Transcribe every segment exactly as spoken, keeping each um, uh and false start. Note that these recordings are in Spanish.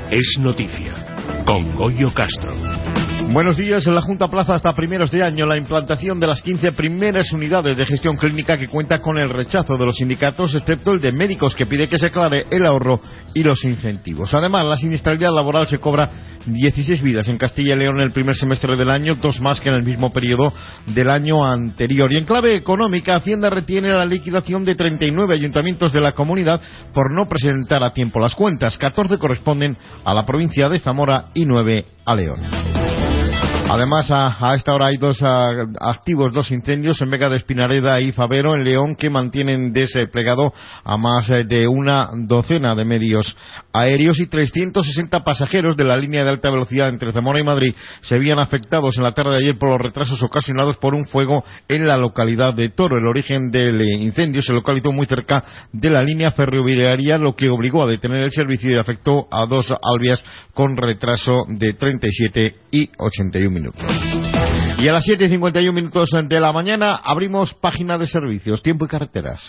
Es noticia, con Goyo Castro. Buenos días. La Junta aplaza hasta primeros de año la implantación de las quince primeras unidades de gestión clínica que cuenta con el rechazo de los sindicatos, excepto el de médicos, que pide que se aclare el ahorro y los incentivos. Además, la siniestralidad laboral se cobra dieciséis vidas en Castilla y León en el primer semestre del año, dos más que en el mismo periodo del año anterior. Y en clave económica, Hacienda retiene la liquidación de treinta y nueve ayuntamientos de la comunidad por no presentar a tiempo las cuentas. catorce corresponden a la provincia de Zamora y nueve a León. Además, a, a esta hora hay dos a, activos, dos incendios en Vega de Espinareda y Favero, en León, que mantienen desplegado a más de una docena de medios aéreos, y trescientos sesenta pasajeros de la línea de alta velocidad entre Zamora y Madrid se habían afectados en la tarde de ayer por los retrasos ocasionados por un fuego en la localidad de Toro. El origen del incendio se localizó muy cerca de la línea ferroviaria, lo que obligó a detener el servicio y afectó a dos alvias con retraso de treinta y siete y ochenta y uno minutos. Y a las siete y cincuenta y uno minutos de la mañana abrimos página de servicios, tiempo y carreteras.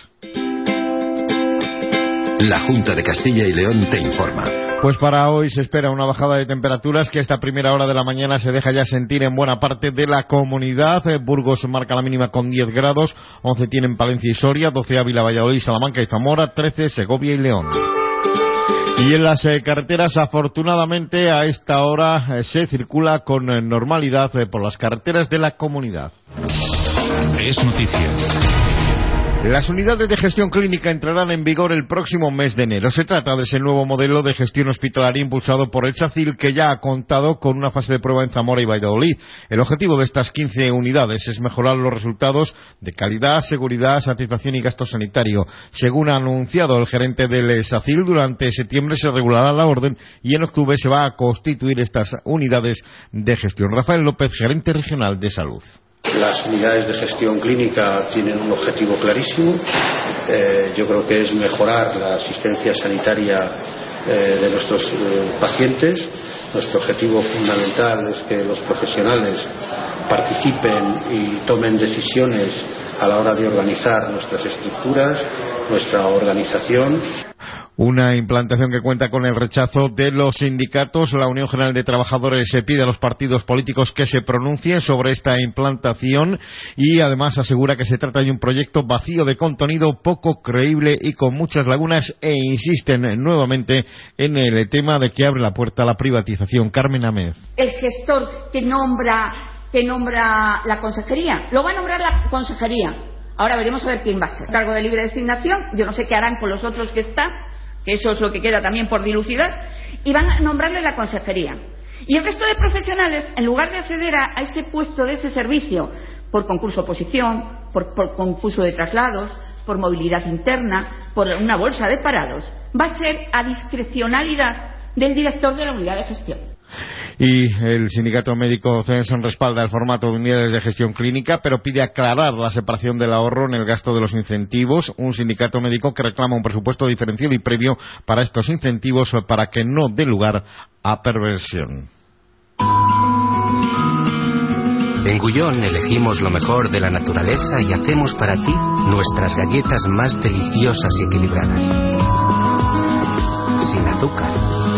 La Junta de Castilla y León te informa. Pues para hoy se espera una bajada de temperaturas que a esta primera hora de la mañana se deja ya sentir en buena parte de la comunidad. Burgos marca la mínima con diez grados, once tienen Palencia y Soria, doce Ávila, Valladolid, Salamanca y Zamora, trece Segovia y León. Y en las eh, carreteras, afortunadamente, a esta hora eh, se circula con eh, normalidad eh, por las carreteras de la comunidad. Es noticia. Las unidades de gestión clínica entrarán en vigor el próximo mes de enero. Se trata de ese nuevo modelo de gestión hospitalaria impulsado por el SACIL, que ya ha contado con una fase de prueba en Zamora y Valladolid. El objetivo de estas quince unidades es mejorar los resultados de calidad, seguridad, satisfacción y gasto sanitario. Según ha anunciado el gerente del SACIL, durante septiembre se regulará la orden y en octubre se va a constituir estas unidades de gestión. Rafael López, gerente regional de salud. Las unidades de gestión clínica tienen un objetivo clarísimo. Eh, yo creo que es mejorar la asistencia sanitaria eh, de nuestros eh, pacientes. Nuestro objetivo fundamental es que los profesionales participen y tomen decisiones a la hora de organizar nuestras estructuras, nuestra organización. Una implantación que cuenta con el rechazo de los sindicatos. La Unión General de Trabajadores se pide a los partidos políticos que se pronuncien sobre esta implantación y además asegura que se trata de un proyecto vacío de contenido, poco creíble y con muchas lagunas, e insisten nuevamente en el tema de que abre la puerta a la privatización. Carmen Améz. El gestor que nombra, que nombra la consejería, lo va a nombrar la consejería. Ahora veremos a ver quién va a ser. Cargo de libre designación, yo no sé qué harán con los otros que están, que eso es lo que queda también por dilucidar, y van a nombrarle la consejería. Y el resto de profesionales, en lugar de acceder a, a ese puesto de ese servicio por concurso oposición, por, por concurso de traslados, por movilidad interna, por una bolsa de parados, va a ser a discrecionalidad del director de la unidad de gestión. Y el sindicato médico Censon respalda el formato de unidades de gestión clínica, pero pide aclarar la separación del ahorro en el gasto de los incentivos. Un sindicato médico que reclama un presupuesto diferenciado y previo para estos incentivos para que no dé lugar a perversión. En Gullón elegimos lo mejor de la naturaleza y hacemos para ti nuestras galletas más deliciosas y equilibradas. Sin azúcar.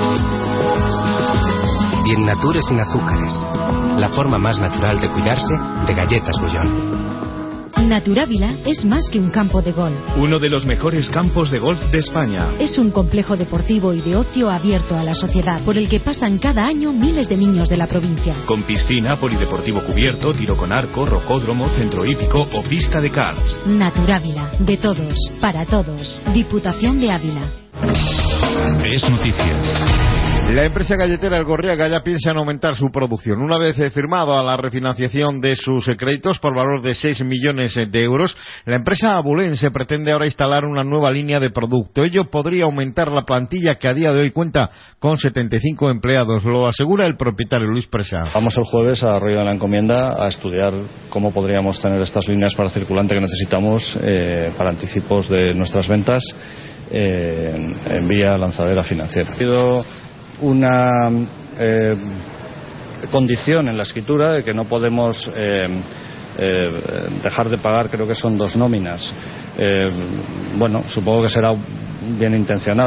Bien Nature sin azúcares. La forma más natural de cuidarse de galletas Gullón. Naturávila es más que un campo de golf. Uno de los mejores campos de golf de España. Es un complejo deportivo y de ocio abierto a la sociedad, por el que pasan cada año miles de niños de la provincia. Con piscina, polideportivo cubierto, tiro con arco, rocódromo, centro hípico o pista de karts. Naturávila, de todos, para todos. Diputación de Ávila. Es noticia. La empresa galletera El Gorriaga ya piensa en aumentar su producción. Una vez firmado a la refinanciación de sus créditos por valor de seis millones de euros, la empresa abulense pretende ahora instalar una nueva línea de producto. Ello podría aumentar la plantilla, que a día de hoy cuenta con setenta y cinco empleados. Lo asegura el propietario Luis Presa. Vamos el jueves a Arroyo de la Encomienda a estudiar cómo podríamos tener estas líneas para circulante que necesitamos eh, para anticipos de nuestras ventas eh, en, en vía lanzadera financiera. Ha habido una eh, condición en la escritura de que no podemos eh, eh, dejar de pagar, creo que son dos nóminas. Eh, bueno, supongo que será bien intencionada.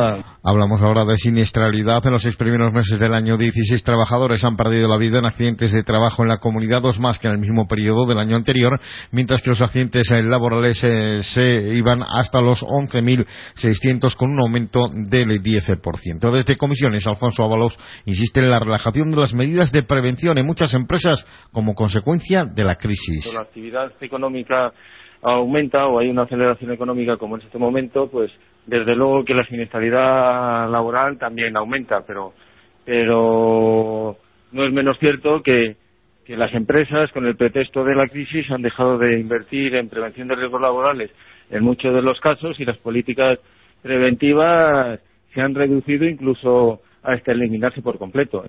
Hablamos ahora de siniestralidad. En los seis primeros meses del año, dieciséis trabajadores han perdido la vida en accidentes de trabajo en la comunidad, dos más que en el mismo periodo del año anterior, mientras que los accidentes laborales eh, se iban hasta los once mil seiscientos, con un aumento del diez por ciento. Desde Comisiones, Alfonso Ábalos insiste en la relajación de las medidas de prevención en muchas empresas como consecuencia de la crisis. La actividad económica aumenta o hay una aceleración económica como en este momento, pues desde luego que la siniestralidad laboral también aumenta, pero pero no es menos cierto que, que las empresas, con el pretexto de la crisis, han dejado de invertir en prevención de riesgos laborales en muchos de los casos, y las políticas preventivas se han reducido incluso hasta eliminarse por completo.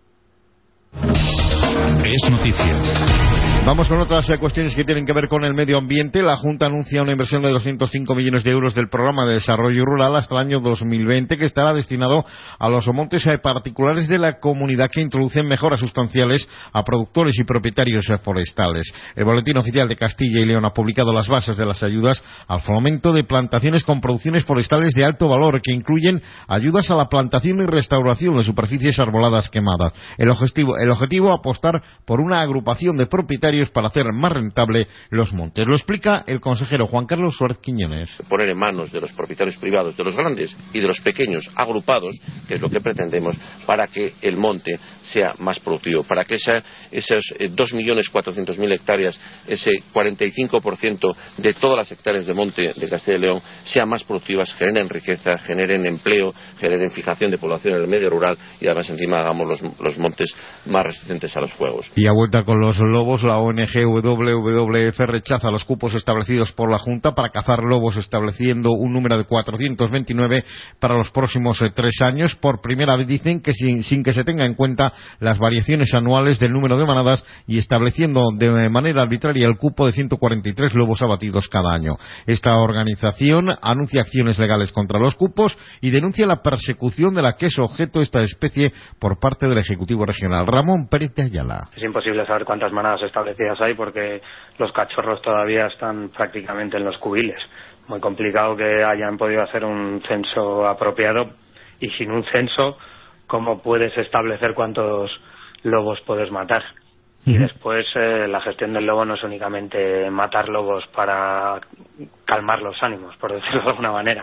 Es noticia. Vamos con otras eh, cuestiones que tienen que ver con el medio ambiente. La Junta anuncia una inversión de doscientos cinco millones de euros del Programa de Desarrollo Rural hasta el año dos mil veinte, que estará destinado a los montes eh, particulares de la comunidad, que introducen mejoras sustanciales a productores y propietarios eh, forestales. El Boletín Oficial de Castilla y León ha publicado las bases de las ayudas al fomento de plantaciones con producciones forestales de alto valor, que incluyen ayudas a la plantación y restauración de superficies arboladas quemadas. El objetivo, el objetivo apostar por una agrupación de propietarios para hacer más rentable los montes. Lo explica el consejero Juan Carlos Suárez Quiñones. Poner en manos de los propietarios privados, de los grandes y de los pequeños agrupados, que es lo que pretendemos, para que el monte sea más productivo, para que esa, esos dos millones cuatrocientas mil hectáreas, ese cuarenta y cinco por ciento de todas las hectáreas de monte de Castilla y León sean más productivas, generen riqueza, generen empleo, generen fijación de población en el medio rural, y además encima hagamos los, los montes más resistentes a los fuegos. Y a vuelta con los lobos, la O N G W W F rechaza los cupos establecidos por la Junta para cazar lobos, estableciendo un número de cuatrocientos veintinueve para los próximos eh, tres años. Por primera vez dicen que sin, sin que se tenga en cuenta las variaciones anuales del número de manadas, y estableciendo de manera arbitraria el cupo de ciento cuarenta y tres lobos abatidos cada año. Esta organización anuncia acciones legales contra los cupos y denuncia la persecución de la que es objeto esta especie por parte del Ejecutivo Regional. Ramón Pérez de Ayala. Es imposible saber cuántas manadas establecidas hay, porque los cachorros todavía están prácticamente en los cubiles. Muy complicado que hayan podido hacer un censo apropiado, y sin un censo, ¿cómo puedes establecer cuántos lobos puedes matar? Y después eh, la gestión del lobo no es únicamente matar lobos para calmar los ánimos, por decirlo de alguna manera.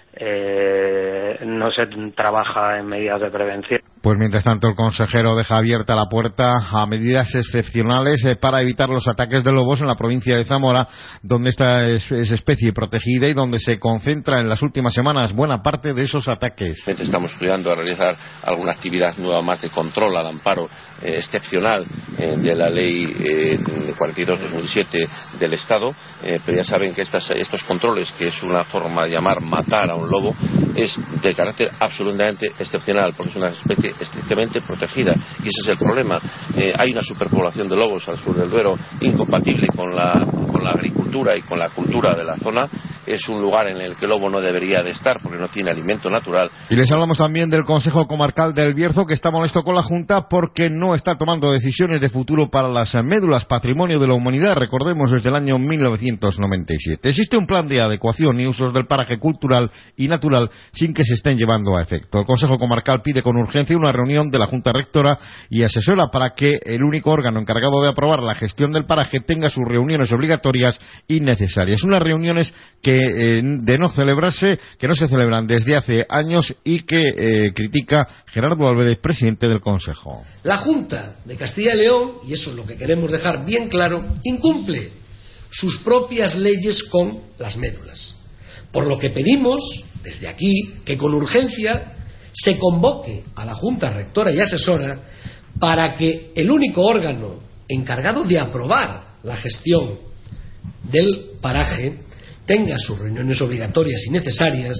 Eh, no se trabaja en medidas de prevención. Pues mientras tanto, el consejero deja abierta la puerta a medidas excepcionales eh, para evitar los ataques de lobos en la provincia de Zamora, donde esta es, es especie protegida y donde se concentra en las últimas semanas buena parte de esos ataques. Estamos estudiando a realizar alguna actividad nueva más de control al amparo eh, excepcional eh, de la ley eh, cuarenta y dos barra dos mil siete del Estado, eh, pero ya saben que estas, estos controles, que es una forma de llamar matar a un lobo, es de carácter absolutamente excepcional, porque es una especie estrictamente protegida, y ese es el problema. Eh, hay una superpoblación de lobos al sur del Duero, incompatible con la, con la agricultura y con la cultura de la zona. Es un lugar en el que el lobo no debería de estar, porque no tiene alimento natural. Y les hablamos también del Consejo Comarcal del Bierzo, que está molesto con la Junta porque no está tomando decisiones de futuro para las médulas, patrimonio de la humanidad, recordemos, desde el año mil novecientos noventa y siete. Existe un plan de adecuación y usos del paraje cultural y natural sin que se estén llevando a efecto. El Consejo Comarcal pide con urgencia una reunión de la Junta Rectora y Asesora para que el único órgano encargado de aprobar la gestión del paraje tenga sus reuniones obligatorias y necesarias. Unas reuniones que eh, de no celebrarse, que no se celebran desde hace años, y que eh, critica Gerardo Álvarez, presidente del Consejo. La Junta de Castilla y León, y eso es lo que queremos dejar bien claro, incumple sus propias leyes con las médulas. Por lo que pedimos desde aquí que con urgencia se convoque a la Junta Rectora y Asesora para que el único órgano encargado de aprobar la gestión del paraje tenga sus reuniones obligatorias y necesarias.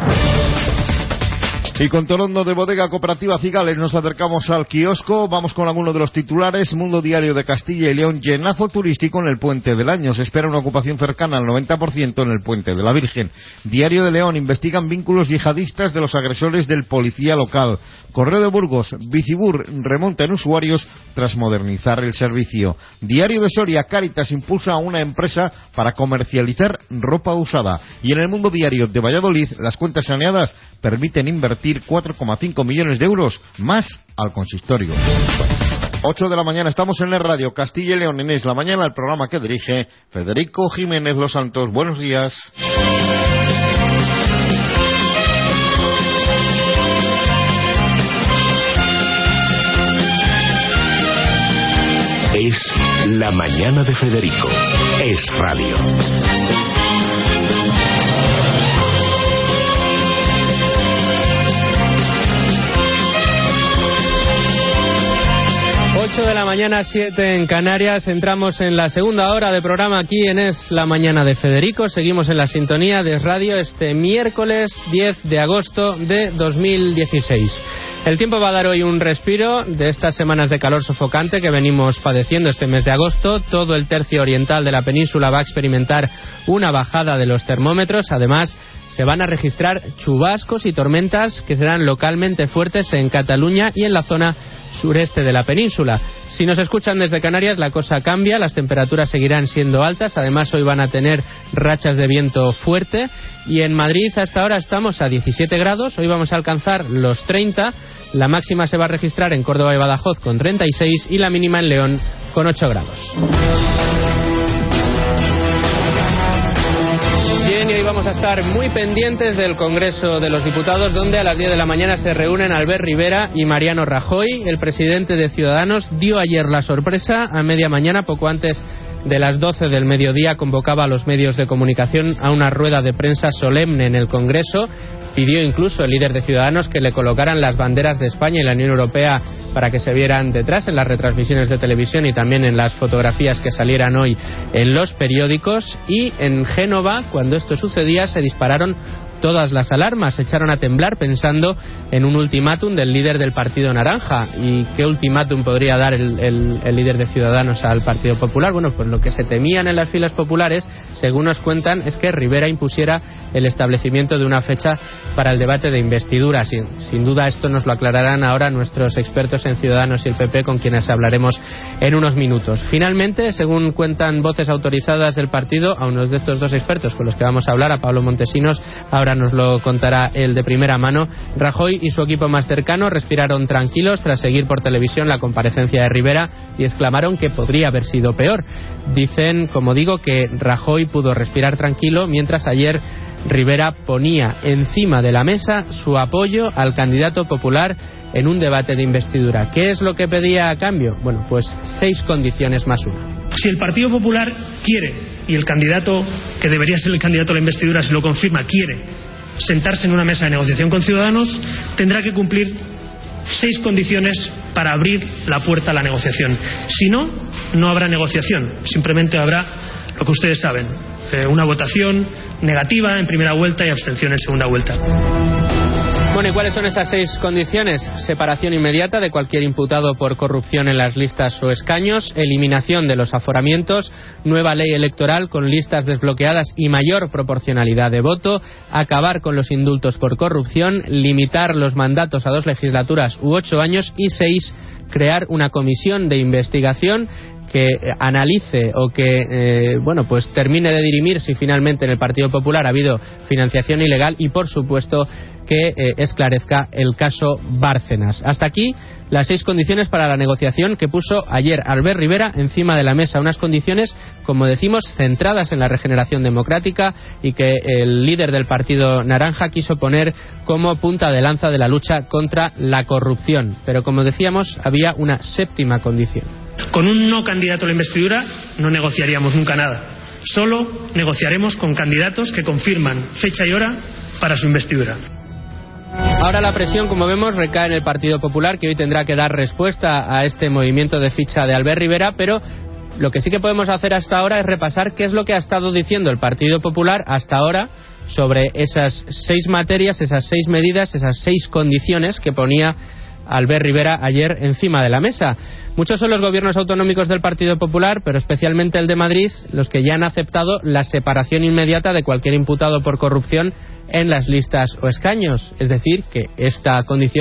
Y con Torondo de Bodega Cooperativa Cigales nos acercamos al kiosco. Vamos con algunos de los titulares. Mundo Diario de Castilla y León: llenazo turístico en el Puente del Año. Se espera una ocupación cercana al noventa por ciento en el Puente de la Virgen. Diario de León: investigan vínculos yihadistas de los agresores del policía local. Correo de Burgos, Bicibur remonta en usuarios tras modernizar el servicio. Diario de Soria, Cáritas impulsa a una empresa para comercializar ropa usada. Y en el Mundo Diario de Valladolid, las cuentas saneadas permiten invertir cuatro coma cinco millones de euros más al consistorio. ocho de la mañana, estamos en la radio Castilla y León en Es la Mañana, el programa que dirige Federico Jiménez Los Santos. Buenos días. Es la mañana de Federico. Es radio. ocho de la mañana, siete en Canarias. Entramos en la segunda hora de programa aquí en Es la Mañana de Federico. Seguimos en la sintonía de radio este miércoles diez de agosto de dos mil dieciséis. El tiempo va a dar hoy un respiro de estas semanas de calor sofocante que venimos padeciendo este mes de agosto. Todo el tercio oriental de la península va a experimentar una bajada de los termómetros. Además, se van a registrar chubascos y tormentas que serán localmente fuertes en Cataluña y en la zona sureste de la península. Si nos escuchan desde Canarias, la cosa cambia, las temperaturas seguirán siendo altas, además hoy van a tener rachas de viento fuerte, y en Madrid hasta ahora estamos a diecisiete grados, hoy vamos a alcanzar los treinta, la máxima se va a registrar en Córdoba y Badajoz con treinta y seis y la mínima en León con ocho grados. Bien, y hoy vamos a estar muy pendientes del Congreso de los Diputados, donde a las diez de la mañana se reúnen Albert Rivera y Mariano Rajoy. El presidente de Ciudadanos dio ayer la sorpresa. A media mañana, poco antes de las doce del mediodía, convocaba a los medios de comunicación a una rueda de prensa solemne en el Congreso. Pidió incluso el líder de Ciudadanos que le colocaran las banderas de España y la Unión Europea para que se vieran detrás en las retransmisiones de televisión y también en las fotografías que salieran hoy en los periódicos. Y en Génova, cuando esto sucedía, se dispararon todas las alarmas, se echaron a temblar pensando en un ultimátum del líder del Partido Naranja. ¿Y qué ultimátum podría dar el, el, el líder de Ciudadanos al Partido Popular? Bueno, pues lo que se temían en las filas populares, según nos cuentan, es que Rivera impusiera el establecimiento de una fecha para el debate de investidura. Sin, sin duda esto nos lo aclararán ahora nuestros expertos en Ciudadanos y el P P, con quienes hablaremos en unos minutos. Finalmente, según cuentan voces autorizadas del partido, a uno de estos dos expertos con los que vamos a hablar, a Pablo Montesinos, ahora nos lo contará él de primera mano, Rajoy y su equipo más cercano respiraron tranquilos tras seguir por televisión la comparecencia de Rivera y exclamaron que podría haber sido peor. Dicen, como digo, que Rajoy pudo respirar tranquilo mientras ayer Rivera ponía encima de la mesa su apoyo al candidato popular en un debate de investidura. ¿Qué es lo que pedía a cambio? Bueno, pues seis condiciones más una. Si el Partido Popular quiere, y el candidato que debería ser el candidato a la investidura, si lo confirma, quiere sentarse en una mesa de negociación con Ciudadanos, tendrá que cumplir seis condiciones para abrir la puerta a la negociación. Si no, no habrá negociación, simplemente habrá lo que ustedes saben, eh, una votación negativa en primera vuelta y abstención en segunda vuelta. Bueno, ¿y cuáles son esas seis condiciones? Separación inmediata de cualquier imputado por corrupción en las listas o escaños, eliminación de los aforamientos, nueva ley electoral con listas desbloqueadas y mayor proporcionalidad de voto, acabar con los indultos por corrupción, limitar los mandatos a dos legislaturas u ocho años y seis, crear una comisión de investigación que analice o que eh, bueno pues termine de dirimir si finalmente en el Partido Popular ha habido financiación ilegal y, por supuesto, que eh, esclarezca el caso Bárcenas. Hasta aquí las seis condiciones para la negociación que puso ayer Albert Rivera encima de la mesa, unas condiciones, como decimos, centradas en la regeneración democrática y que el líder del Partido Naranja quiso poner como punta de lanza de la lucha contra la corrupción. Pero, como decíamos, había una séptima condición. Con un no candidato a la investidura no negociaríamos nunca nada. Solo negociaremos con candidatos que confirman fecha y hora para su investidura. Ahora la presión, como vemos, recae en el Partido Popular, que hoy tendrá que dar respuesta a este movimiento de ficha de Albert Rivera, pero lo que sí que podemos hacer hasta ahora es repasar qué es lo que ha estado diciendo el Partido Popular hasta ahora sobre esas seis materias, esas seis medidas, esas seis condiciones que ponía Albert Rivera ayer encima de la mesa. Muchos son los gobiernos autonómicos del Partido Popular, pero especialmente el de Madrid, los que ya han aceptado la separación inmediata de cualquier imputado por corrupción en las listas o escaños. Es decir, que esta condición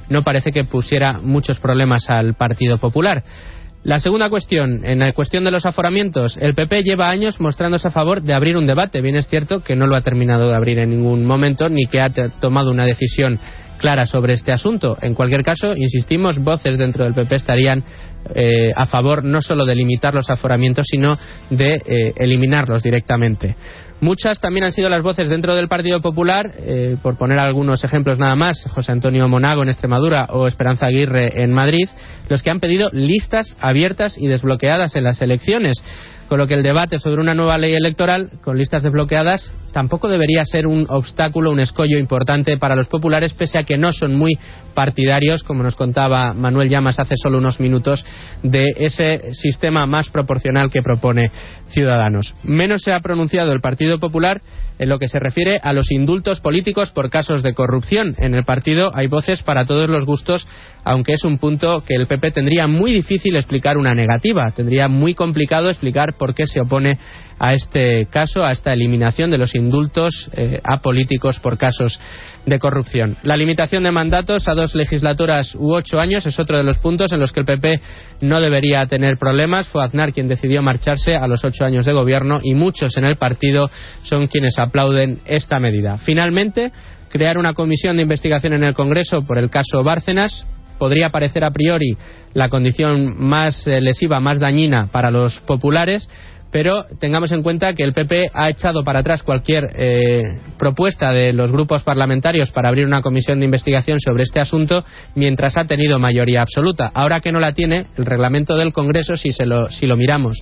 no parece que pusiera muchos problemas al Partido Popular. La segunda cuestión, en la cuestión de los aforamientos, el P P lleva años mostrándose a favor de abrir un debate. Bien es cierto que no lo ha terminado de abrir en ningún momento, ni que ha t- tomado una decisión clara sobre este asunto. En cualquier caso, insistimos, voces dentro del P P estarían eh, a favor no solo de limitar los aforamientos, sino de eh, eliminarlos directamente. Muchas también han sido las voces dentro del Partido Popular, eh, por poner algunos ejemplos nada más, José Antonio Monago en Extremadura o Esperanza Aguirre en Madrid, los que han pedido listas abiertas y desbloqueadas en las elecciones. Con lo que el debate sobre una nueva ley electoral con listas desbloqueadas tampoco debería ser un obstáculo, un escollo importante para los populares, pese a que no son muy partidarios, como nos contaba Manuel Llamas hace solo unos minutos, de ese sistema más proporcional que propone Ciudadanos. Menos se ha pronunciado el Partido Popular en lo que se refiere a los indultos políticos por casos de corrupción. En el partido hay voces para todos los gustos, aunque es un punto que el P P tendría muy difícil explicar una negativa. Tendría muy complicado explicar por qué se opone a este caso, a esta eliminación de los indultos eh, a políticos por casos de corrupción. La limitación de mandatos a dos legislaturas u ocho años es otro de los puntos en los que el P P no debería tener problemas. Fue Aznar quien decidió marcharse a los ocho años de gobierno y muchos en el partido son quienes aplauden esta medida. Finalmente, crear una comisión de investigación en el Congreso por el caso Bárcenas podría parecer a priori la condición más eh, lesiva, más dañina para los populares, pero tengamos en cuenta que el P P ha echado para atrás cualquier eh, propuesta de los grupos parlamentarios para abrir una comisión de investigación sobre este asunto mientras ha tenido mayoría absoluta. Ahora que no la tiene, el reglamento del Congreso, si, se lo, si lo miramos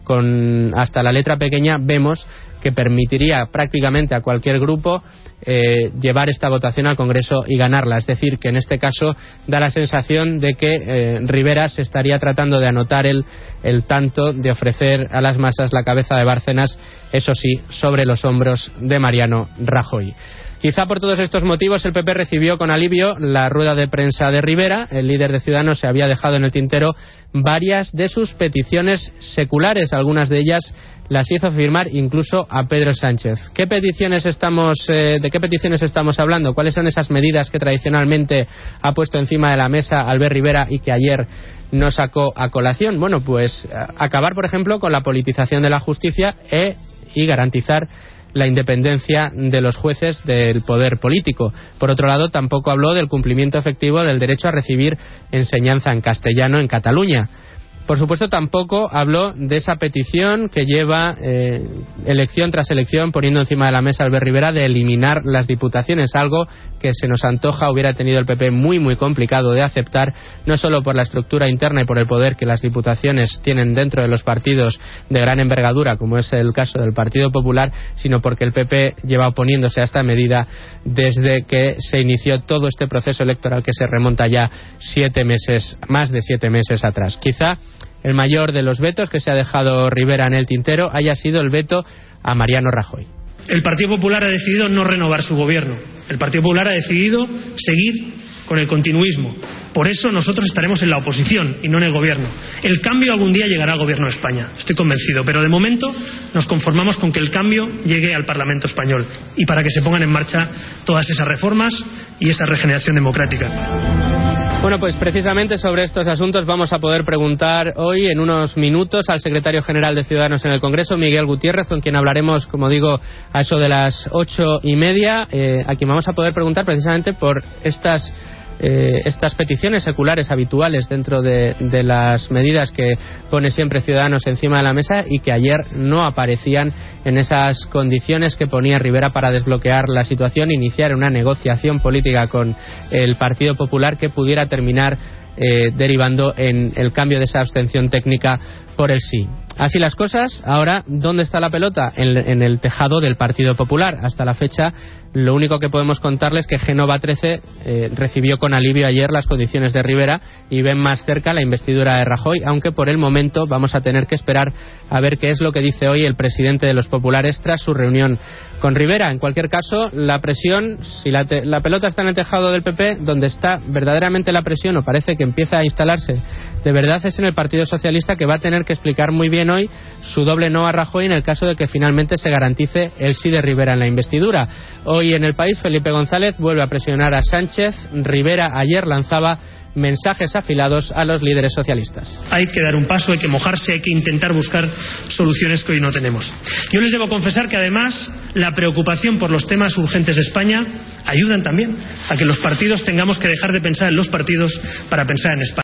con hasta la letra pequeña, vemos que permitiría prácticamente a cualquier grupo eh, llevar esta votación al Congreso y ganarla. Es decir, que en este caso da la sensación de que eh, Rivera se estaría tratando de anotar el, el tanto de ofrecer a las masas la cabeza de Bárcenas, eso sí, sobre los hombros de Mariano Rajoy. Quizá por todos estos motivos el P P recibió con alivio la rueda de prensa de Rivera. El líder de Ciudadanos se había dejado en el tintero varias de sus peticiones seculares. Algunas de ellas las hizo firmar incluso a Pedro Sánchez. ¿Qué peticiones estamos, eh, ¿De qué peticiones estamos hablando? ¿Cuáles son esas medidas que tradicionalmente ha puesto encima de la mesa Albert Rivera y que ayer no sacó a colación? Bueno, pues acabar, por ejemplo, con la politización de la justicia e, y garantizar la independencia de los jueces del poder político. Por otro lado, tampoco habló del cumplimiento efectivo del derecho a recibir enseñanza en castellano en Cataluña. Por supuesto, tampoco habló de esa petición que lleva eh, elección tras elección poniendo encima de la mesa Albert Rivera de eliminar las diputaciones, algo que se nos antoja hubiera tenido el P P muy muy complicado de aceptar, no solo por la estructura interna y por el poder que las diputaciones tienen dentro de los partidos de gran envergadura, como es el caso del Partido Popular, sino porque el P P lleva oponiéndose a esta medida desde que se inició todo este proceso electoral que se remonta ya siete meses, más de siete meses atrás. Quizá el mayor de los vetos que se ha dejado Rivera en el tintero haya sido el veto a Mariano Rajoy. El Partido Popular ha decidido no renovar su gobierno. El Partido Popular ha decidido seguir con el continuismo. Por eso nosotros estaremos en la oposición y no en el gobierno. El cambio algún día llegará al gobierno de España, estoy convencido, pero de momento nos conformamos con que el cambio llegue al Parlamento español y para que se pongan en marcha todas esas reformas y esa regeneración democrática. Bueno, pues precisamente sobre estos asuntos vamos a poder preguntar hoy en unos minutos al secretario general de Ciudadanos en el Congreso, Miguel Gutiérrez, con quien hablaremos, como digo, a eso de las ocho y media, eh, a quien vamos a poder preguntar precisamente por estas Eh, estas peticiones seculares habituales dentro de, de las medidas que pone siempre Ciudadanos encima de la mesa y que ayer no aparecían en esas condiciones que ponía Rivera para desbloquear la situación, iniciar una negociación política con el Partido Popular que pudiera terminar eh, derivando en el cambio de esa abstención técnica por el sí. Así las cosas, ahora, ¿dónde está la pelota? En, en el tejado del Partido Popular. Hasta la fecha, lo único que podemos contarles es que Génova trece eh, recibió con alivio ayer las condiciones de Rivera y ven más cerca la investidura de Rajoy, aunque por el momento vamos a tener que esperar a ver qué es lo que dice hoy el presidente de los populares tras su reunión con Rivera. En cualquier caso, la presión, si la, te, la pelota está en el tejado del P P, donde está verdaderamente la presión, o parece que empieza a instalarse de verdad, es en el Partido Socialista, que va a tener que explicar muy bien hoy su doble no a Rajoy en el caso de que finalmente se garantice el sí de Rivera en la investidura. Hoy en El País, Felipe González vuelve a presionar a Sánchez. Rivera ayer lanzaba mensajes afilados a los líderes socialistas. Hay que dar un paso, hay que mojarse, hay que intentar buscar soluciones que hoy no tenemos. Yo les debo confesar que además la preocupación por los temas urgentes de España ayudan también a que los partidos tengamos que dejar de pensar en los partidos para pensar en España.